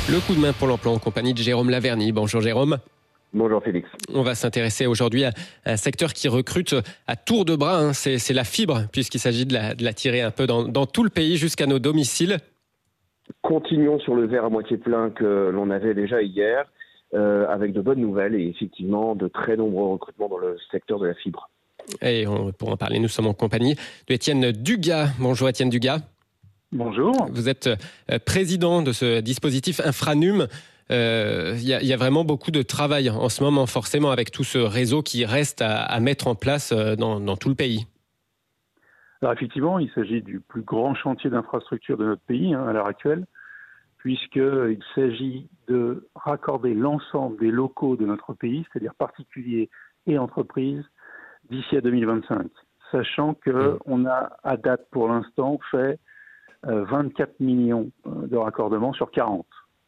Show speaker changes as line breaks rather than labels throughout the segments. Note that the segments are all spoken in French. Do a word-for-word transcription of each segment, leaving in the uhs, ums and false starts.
Le coup de main pour l'emploi en compagnie de Jérôme Laverny. Bonjour Jérôme.
Bonjour Félix.
On va s'intéresser aujourd'hui à un secteur qui recrute à tour de bras. Hein. C'est, c'est la fibre, puisqu'il s'agit de la, de la tirer un peu dans, dans tout le pays jusqu'à nos domiciles.
Continuons sur le verre à moitié plein que l'on avait déjà hier, euh, avec de bonnes nouvelles et effectivement de très nombreux recrutements dans le secteur de la fibre.
Et on, pour en parler, nous sommes en compagnie de Étienne Dugas. Bonjour Étienne Dugas.
Bonjour.
Vous êtes président de ce dispositif Infranum. Il euh, y, y a vraiment beaucoup de travail en ce moment, forcément, avec tout ce réseau qui reste à, à mettre en place dans, dans tout le pays.
Alors effectivement, il s'agit du plus grand chantier d'infrastructure de notre pays hein, à l'heure actuelle, puisqu'il s'agit de raccorder l'ensemble des locaux de notre pays, c'est-à-dire particuliers et entreprises, d'ici à deux mille vingt-cinq. Sachant qu'on a, à date pour l'instant, fait euh, vingt-quatre millions de raccordements sur quarante.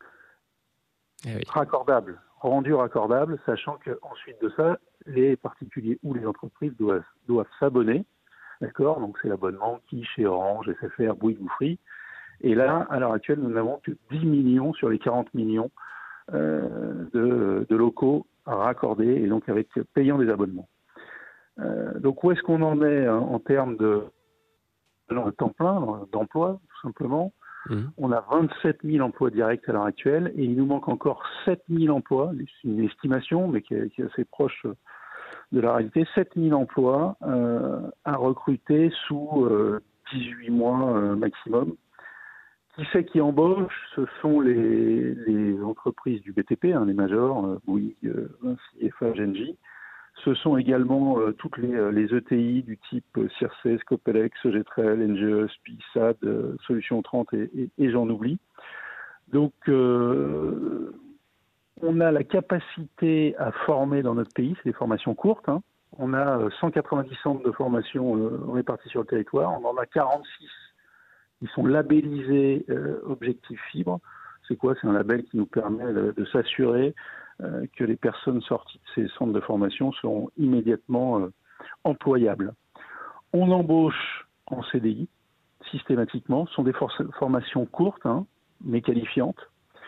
Eh oui. Raccordable, rendu raccordable, sachant qu'ensuite de ça, les particuliers ou les entreprises doivent, doivent s'abonner. D'accord, donc c'est l'abonnement qui chez Orange, S F R, Bouygues ou Free. Et là, à l'heure actuelle, nous n'avons que dix millions sur les quarante millions euh, de, de locaux raccordés et donc avec payant des abonnements. Euh, donc où est-ce qu'on en est hein, en termes de, de temps plein, d'emploi, tout simplement? Mmh. On a vingt-sept mille emplois directs à l'heure actuelle et il nous manque encore sept mille emplois, c'est une estimation mais qui est, qui est assez proche de la réalité, sept mille emplois euh, à recruter sous euh, dix-huit mois euh, maximum. Qui c'est qui embauche? Ce sont les, les entreprises du B T P, hein, les majors, euh, Bouygues, euh, Vinci, F A, G N J. Ce sont également euh, toutes les, les E T I du type euh, Circe, Scopelec, S G trois L, N G E, S P I, S A D, euh, Solutions trente et, et, et j'en oublie. Donc, euh, on a la capacité à former dans notre pays, c'est des formations courtes. Hein. On a cent quatre-vingt-dix centres de formation euh, répartis sur le territoire. On en a quarante-six qui sont labellisés euh, Objectif Fibre. C'est quoi? C'est un label qui nous permet de, de s'assurer euh, que les personnes sorties de ces centres de formation seront immédiatement euh, employables. On embauche en C D I systématiquement. Ce sont des for- formations courtes, hein, mais qualifiantes.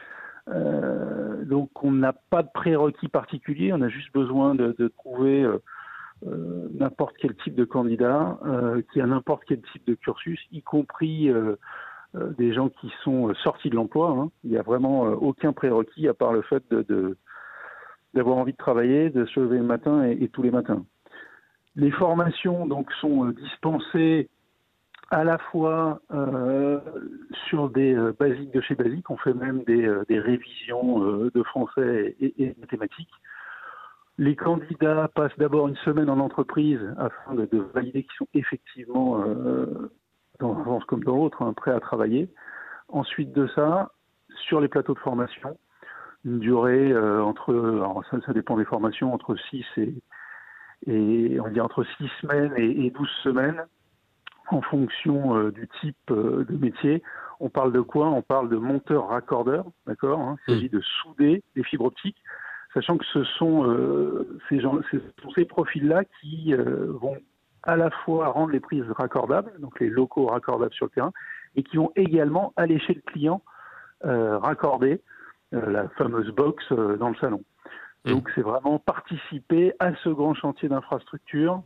Euh, donc on n'a pas de prérequis particulier, on a juste besoin de, de trouver euh, euh, n'importe quel type de candidat euh, qui a n'importe quel type de cursus, y compris euh, euh, des gens qui sont sortis de l'emploi. Hein. Il n'y a vraiment euh, aucun prérequis à part le fait de, de, d'avoir envie de travailler, de se lever le matin et, et tous les matins. Les formations donc sont euh, dispensées à la fois euh, sur des euh, basiques de chez basiques, on fait même des, euh, des révisions euh, de français et, et mathématiques. Les candidats passent d'abord une semaine en entreprise afin de, de valider qu'ils sont effectivement, euh, dans un sens comme dans l'autre, hein, prêts à travailler. Ensuite de ça, sur les plateaux de formation, une durée euh, entre, alors ça, ça dépend des formations, entre six et, et on dit entre six semaines et, et douze semaines. En fonction euh, du type euh, de métier, on parle de quoi? On parle de monteur-raccordeur, d'accord hein. Il s'agit de souder des fibres optiques, sachant que ce sont, euh, ces, gens, ce sont ces profils-là qui euh, vont à la fois rendre les prises raccordables, donc les locaux raccordables sur le terrain, et qui vont également aller chez le client euh, raccorder euh, la fameuse box euh, dans le salon. Mmh. Donc c'est vraiment participer à ce grand chantier d'infrastructure.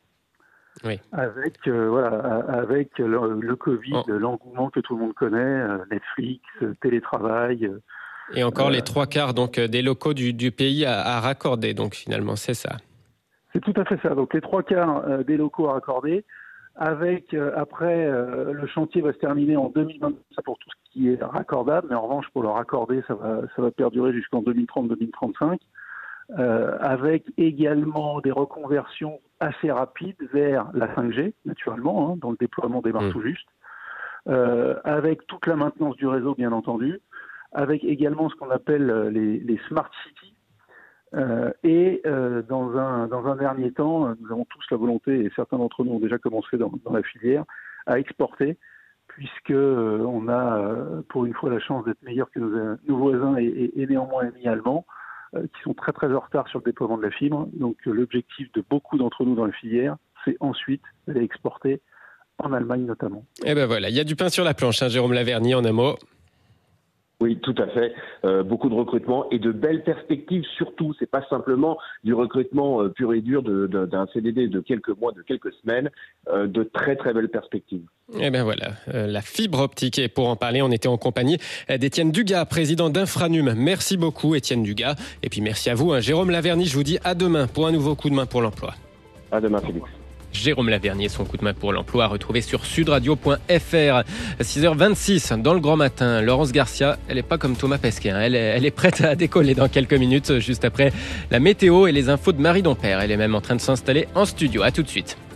Oui. Avec euh, voilà, avec le, le Covid, oh. l'engouement que tout le monde connaît, euh, Netflix, euh, télétravail. Euh,
Et encore euh, les trois quarts donc des locaux du, du pays à, à raccorder. Donc finalement, c'est ça.
C'est tout à fait ça. Donc les trois quarts euh, des locaux à raccorder. Avec euh, après, euh, le chantier va se terminer en deux mille vingt pour tout ce qui est raccordable. Mais en revanche, pour le raccorder, ça va ça va perdurer jusqu'en deux mille trente deux mille trente-cinq. Euh, avec également des reconversions assez rapides vers la cinq G, naturellement, hein, dont le déploiement démarre mmh. tout juste, euh, avec toute la maintenance du réseau, bien entendu, avec également ce qu'on appelle les, les smart cities, euh, et euh, dans, un, dans un dernier temps, nous avons tous la volonté, et certains d'entre nous ont déjà commencé dans, dans la filière, à exporter, puisque euh, on a euh, pour une fois la chance d'être meilleur que nos, nos voisins et, et, et néanmoins amis allemands, qui sont très très en retard sur le déploiement de la fibre. Donc euh, l'objectif de beaucoup d'entre nous dans la filière, c'est ensuite d'aller exporter en Allemagne notamment.
Et ben voilà, il y a du pain sur la planche, hein, Jérôme Laverny, en un mot.
Oui, tout à fait. Euh, beaucoup de recrutement et de belles perspectives surtout. C'est pas simplement du recrutement euh, pur et dur de, de, d'un C D D de quelques mois, de quelques semaines, euh, de très très belles perspectives.
Eh bien voilà, euh, la fibre optique. Et pour en parler, on était en compagnie d'Étienne Dugas, président d'Infranum. Merci beaucoup Étienne Dugas. Et puis merci à vous, hein. Jérôme Laverny, je vous dis à demain pour un nouveau coup de main pour l'emploi.
À demain Félix.
Jérôme Laverny, son coup de main pour l'emploi, retrouvé sur sudradio point f r. six heures vingt-six, dans le grand matin, Laurence Garcia, elle n'est pas comme Thomas Pesquet, hein. elle, est, elle est prête à décoller dans quelques minutes, juste après la météo et les infos de Marie Dompère. Elle est même en train de s'installer en studio. À tout de suite.